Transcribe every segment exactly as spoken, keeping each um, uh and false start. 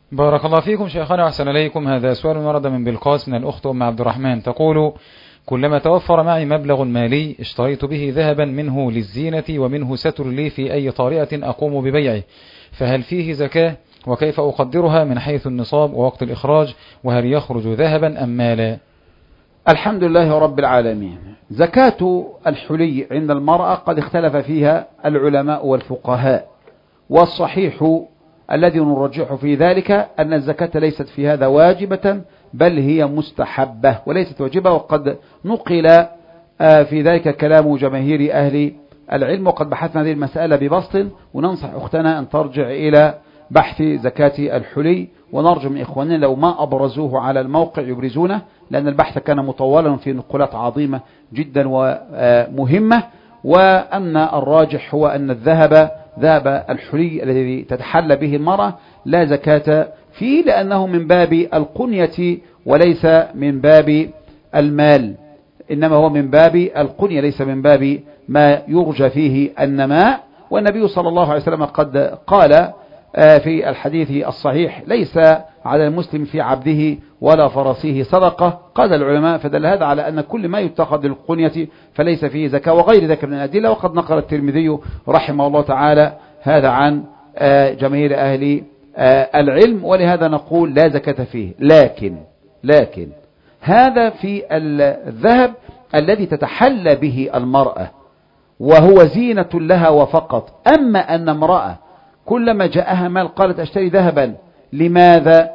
بارك الله فيكم شيخنا وأحسن إليكم. هذا سؤال ورد من بلقاس من الأخت أم عبد الرحمن، تقول: كلما توفر معي مبلغ مالي اشتريت به ذهبا منه للزينة ومنه ستر لي في أي طارئة أقوم ببيعه، فهل فيه زكاة؟ وكيف أقدرها من حيث النصاب ووقت الإخراج؟ وهل يخرج ذهبا أم مالا؟ الحمد لله رب العالمين. زكاة الحلي عند المرأة قد اختلف فيها العلماء والفقهاء، والصحيح الذي نرجح في ذلك أن الزكاة ليست في هذا واجبة، بل هي مستحبة وليست واجبة. وقد نقل في ذلك كلام جماهير أهل العلم، وقد بحثنا هذه المسألة ببسط، وننصح أختنا أن ترجع إلى بحث زكاة الحلي، ونرجو من إخواننا لو ما أبرزوه على الموقع يبرزونه، لأن البحث كان مطولا في نقولات عظيمة جدا ومهمة. وأن الراجح هو أن الذهب ذهب الحلي الذي تتحلى به المرأة لا زكاة فيه، لأنه من باب القنية وليس من باب المال، إنما هو من باب القنية ليس من باب ما يرجى فيه النماء. والنبي صلى الله عليه وسلم قد قال في الحديث الصحيح: ليس على المسلم في عبده ولا فرسه صدقة. قال العلماء فدل هذا على أن كل ما يتخذ للقنية فليس فيه زكاة، وغير ذلك من الأدلة. وقد نقل الترمذي رحمه الله تعالى هذا عن جماهير أهل العلم، ولهذا نقول لا زكاة فيه. لكن لكن هذا في الذهب الذي تتحلى به المرأة وهو زينة لها وفقط. أما أن امرأة كلما جاءها مال قالت أشتري ذهبا، لماذا؟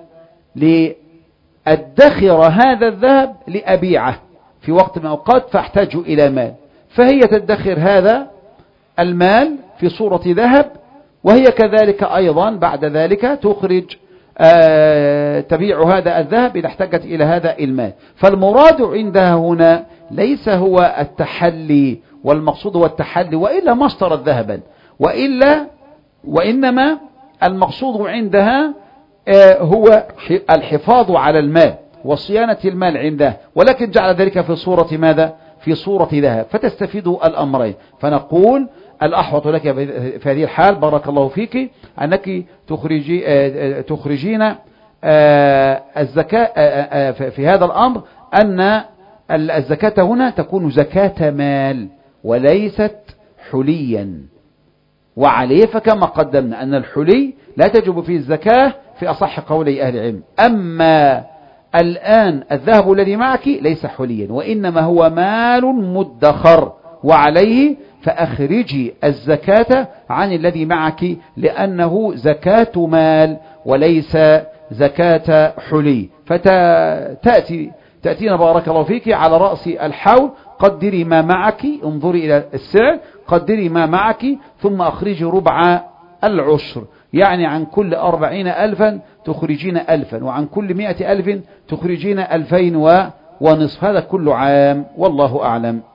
لأدخر هذا الذهب لأبيعه في وقت من الأوقات فاحتاج إلى مال، فهي تدخر هذا المال في صورة ذهب، وهي كذلك أيضا بعد ذلك تخرج آه تبيع هذا الذهب إذا احتاجت إلى هذا المال. فالمراد عندها هنا ليس هو التحلي، والمقصود هو التحلي، وإلا ما اشترت ذهبا، وإلا وإنما المقصود عندها هو الحفاظ على المال وصيانة المال عنده، ولكن جعل ذلك في صورة ماذا؟ في صورة ذهب، فتستفيد الأمرين. فنقول الأحوط لك في هذه الحال بارك الله فيك أنك تخرجي تخرجين الزكاة في هذا الأمر، أن الزكاة هنا تكون زكاة مال وليست حليا. وعليه فكما قدمنا أن الحلي لا تجب فيه الزكاة في أصح قولي أهل العلم. أما الآن الذهب الذي معك ليس حليا، وإنما هو مال مدخر، وعليه فأخرجي الزكاة عن الذي معك، لأنه زكاة مال وليس زكاة حلي. فتأتي تأتينا بارك الله فيك على رأس الحول: قدري ما معك، انظري إلى السعر، قدري ما معك ثم أخرجي ربع العشر، يعني عن كل أربعين ألفا تخرجين ألفا، وعن كل مئة ألف تخرجين ألفين ونصف. هذا كل عام، والله أعلم.